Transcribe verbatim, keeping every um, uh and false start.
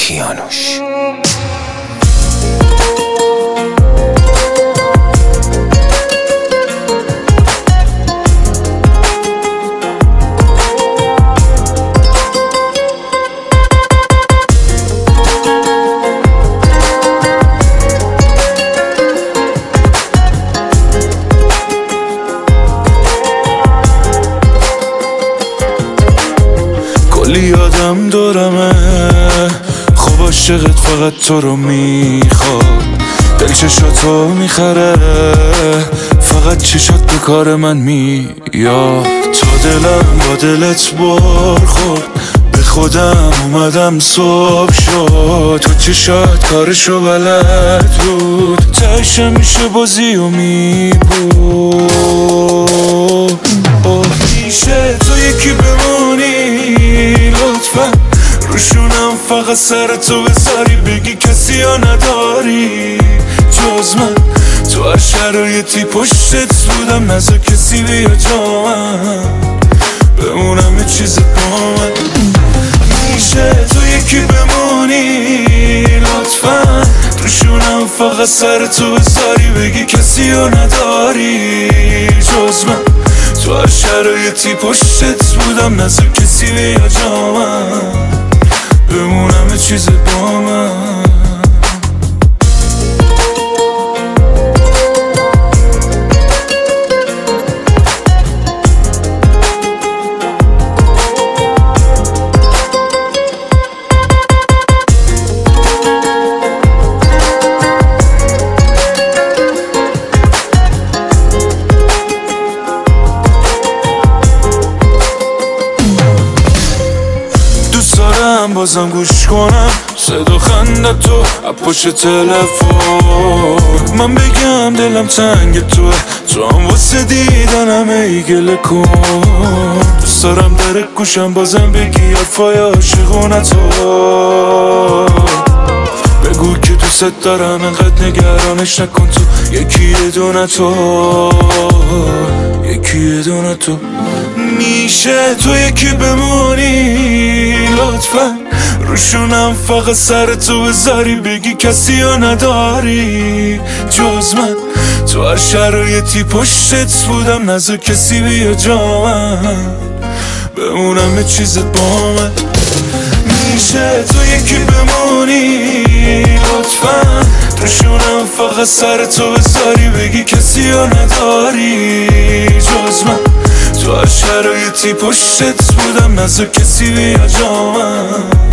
کیانوش. کلی یادم دورمه خوب عاشقت فقط تو رو میخواد، دل چشاتو میخره فقط چشات به کار من میاد. تا دلم با دلت بار خورد به خودم اومدم صبح شد، تو چشات کارشو بلد بود تهش میشه بازی و میبود. میشه تو یکی بمونی لطفا روشونم فقط سر تو بذاری بگی کسی ها نداری جز من، تو هر شرایطی پشتت بودم نزا کسی بیا جا من بمونم یه چیز با من. میشه تو یکی بمونی لطفا روشونم فقط سر تو بذاری بگی کسی ها نداری جز من، تو هر شرایطی پشتت بودم نزا کسی بیا جا من بمونم یه چیز با من. بازم گوش کنم صدا خنده تو پشت تلفن، من بگم دلم تنگ توه تو هم واسه دیدنم ای گله کن. دوست دارم در گوشم بازم بگی حرفای عاشقونه تو، بگو که دوست دارم انقدر نگرانش نکن تو یکی یه دونه تو یکی یه دونه تو. میشه تو یکی بمونی لطفا روشونم فقط سر تو بذاری بگی کسی ها نداری جز من، تو هر شرایطی پشتت بودم نزا کسی بیا جا من بمونم یه چیزت با من. میشه تو یکی بمونی لطفا روشونم فقط سر تو بذاری بگی کسی ها نداری جز من، تو هر شرایطی پشتت بودم نزا کسی بیا جا من